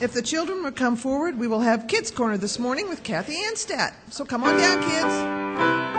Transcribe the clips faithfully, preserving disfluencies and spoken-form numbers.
If the children would come forward, we will have Kids Corner this morning with Kathy Anstatt. So come on down, kids.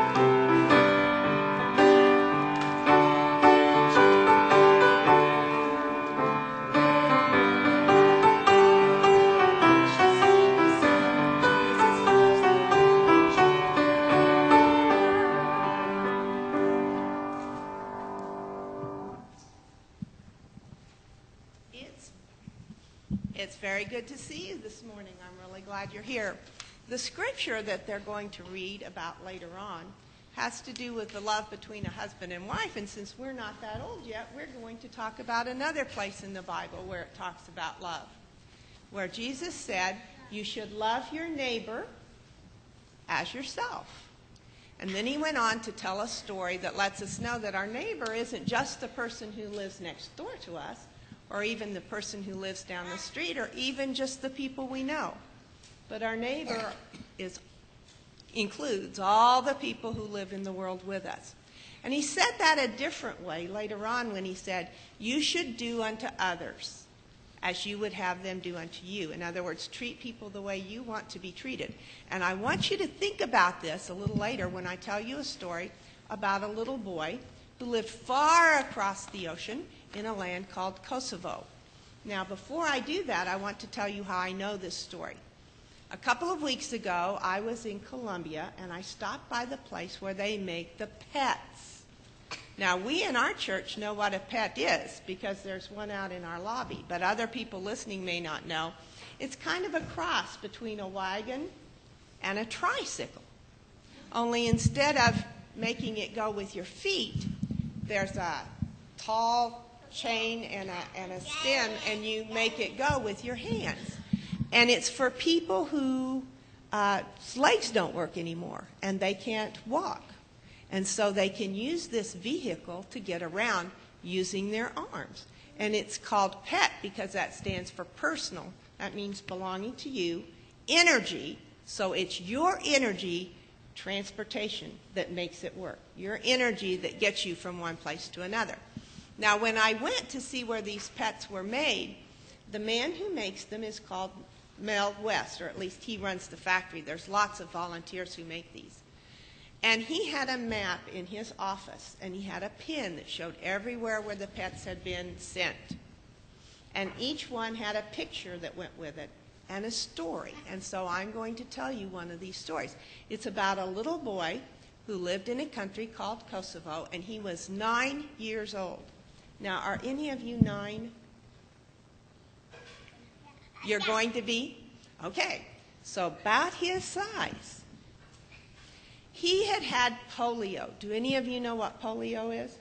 It's very good to see you this morning. I'm really glad you're here. The scripture that they're going to read about later on has to do with the love between a husband and wife, and since we're not that old yet, we're going to talk about another place in the Bible where it talks about love, where Jesus said you should love your neighbor as yourself. And then he went on to tell a story that lets us know that our neighbor isn't just the person who lives next door to us, or even the person who lives down the street, or even just the people we know. But our neighbor is, includes all the people who live in the world with us. And he said that a different way later on when he said, you should do unto others as you would have them do unto you. In other words, treat people the way you want to be treated. And I want you to think about this a little later when I tell you a story about a little boy who lived far across the ocean in a land called Kosovo. Now, before I do that, I want to tell you how I know this story. A couple of weeks ago, I was in Colombia, and I stopped by the place where they make the pets. Now, we in our church know what a pet is because there's one out in our lobby, but other people listening may not know. It's kind of a cross between a wagon and a tricycle. Only instead of making it go with your feet, there's a tall chain and a, and a stem, and you make it go with your hands. And it's for people whose uh, legs don't work anymore and they can't walk. And so they can use this vehicle to get around using their arms. And it's called PET because that stands for personal. That means belonging to you. Energy, so it's your energy transportation that makes it work. Your energy that gets you from one place to another. Now, when I went to see where these pets were made, the man who makes them is called Mel West, or at least he runs the factory. There's lots of volunteers who make these. And he had a map in his office, and he had a pin that showed everywhere where the pets had been sent. And each one had a picture that went with it and a story. And so I'm going to tell you one of these stories. It's about a little boy who lived in a country called Kosovo, and he was nine years old. Now, are any of you nine? You're going to be? Okay. So about his size. He had had polio. Do any of you know what polio is?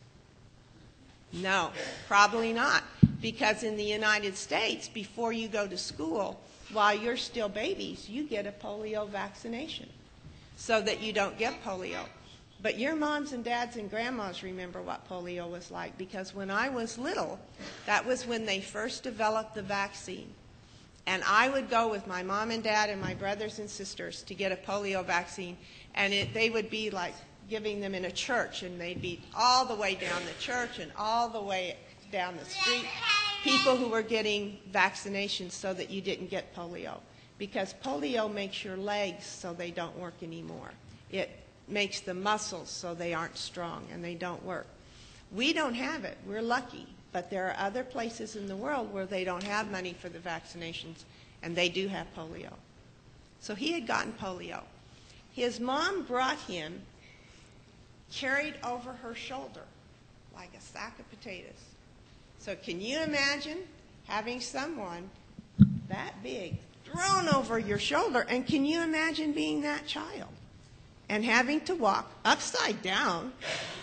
No, probably not. Because in the United States, before you go to school, while you're still babies, you get a polio vaccination so that you don't get polio. But your moms and dads and grandmas remember what polio was like, because when I was little, that was when they first developed the vaccine. And I would go with my mom and dad and my brothers and sisters to get a polio vaccine, and it, they would be like giving them in a church, and they'd be all the way down the church and all the way down the street, people who were getting vaccinations so that you didn't get polio. Because polio makes your legs so they don't work anymore. It makes the muscles so they aren't strong and they don't work. We don't have it. We're lucky. But there are other places in the world where they don't have money for the vaccinations, and they do have polio. So he had gotten polio. His mom brought him carried over her shoulder like a sack of potatoes. So can you imagine having someone that big thrown over your shoulder, and can you imagine being that child and having to walk upside down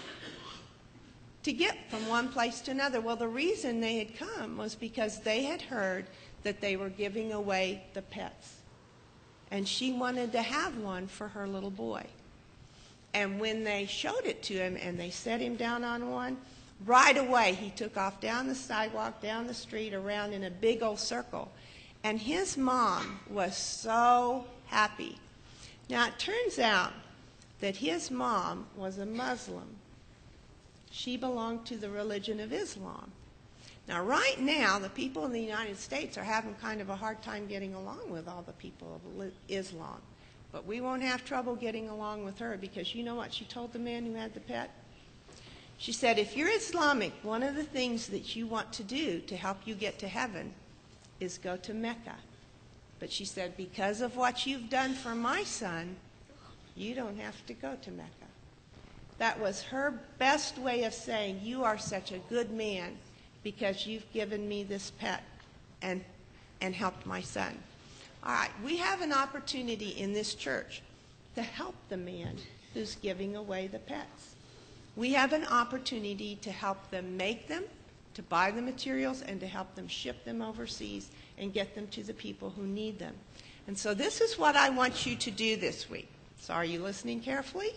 to get from one place to another? Well, the reason they had come was because they had heard that they were giving away the pets. And she wanted to have one for her little boy. And when they showed it to him and they set him down on one, right away he took off down the sidewalk, down the street, around in a big old circle. And his mom was so happy. Now, it turns out that his mom was a Muslim. She belonged to the religion of Islam. Now, right now, the people in the United States are having kind of a hard time getting along with all the people of Islam. But we won't have trouble getting along with her, because you know what she told the man who had the pet? She said, if you're Islamic, one of the things that you want to do to help you get to heaven is go to Mecca. But she said, because of what you've done for my son, you don't have to go to Mecca. That was her best way of saying, you are such a good man because you've given me this pet and, and helped my son. All right, we have an opportunity in this church to help the man who's giving away the pets. We have an opportunity to help them make them, to buy the materials, and to help them ship them overseas and get them to the people who need them. And so this is what I want you to do this week. So are you listening carefully?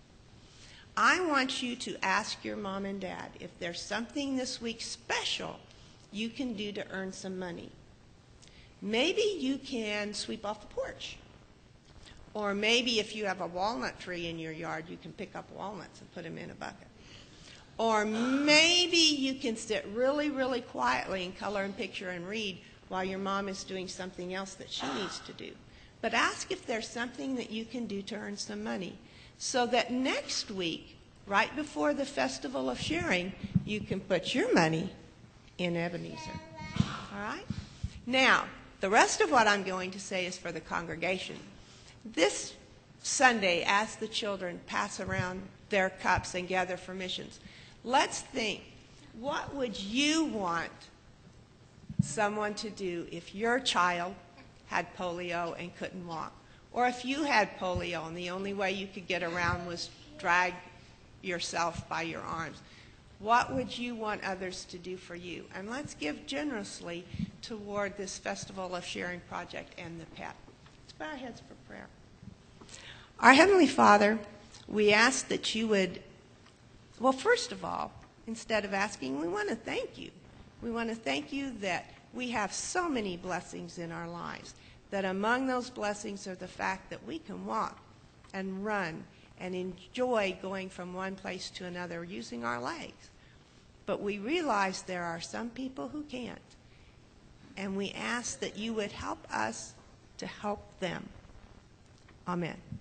I want you to ask your mom and dad if there's something this week special you can do to earn some money. Maybe you can sweep off the porch. Or maybe if you have a walnut tree in your yard, you can pick up walnuts and put them in a bucket. Or maybe you can sit really, really quietly and color and picture and read while your mom is doing something else that she needs to do. But ask if there's something that you can do to earn some money, so that next week, right before the Festival of Sharing, you can put your money in Ebenezer. All right? Now, the rest of what I'm going to say is for the congregation. This Sunday, as the children pass around their cups and gather for missions, let's think, what would you want someone to do if your child had polio and couldn't walk? Or if you had polio and the only way you could get around was drag yourself by your arms? What would you want others to do for you? And let's give generously toward this Festival of Sharing project and the pet. Let's bow our heads for prayer. Our Heavenly Father, we ask that you would, well, first of all, instead of asking, we want to thank you. We want to thank you that we have so many blessings in our lives, that among those blessings are the fact that we can walk and run and enjoy going from one place to another using our legs. But we realize there are some people who can't. And we ask that you would help us to help them. Amen.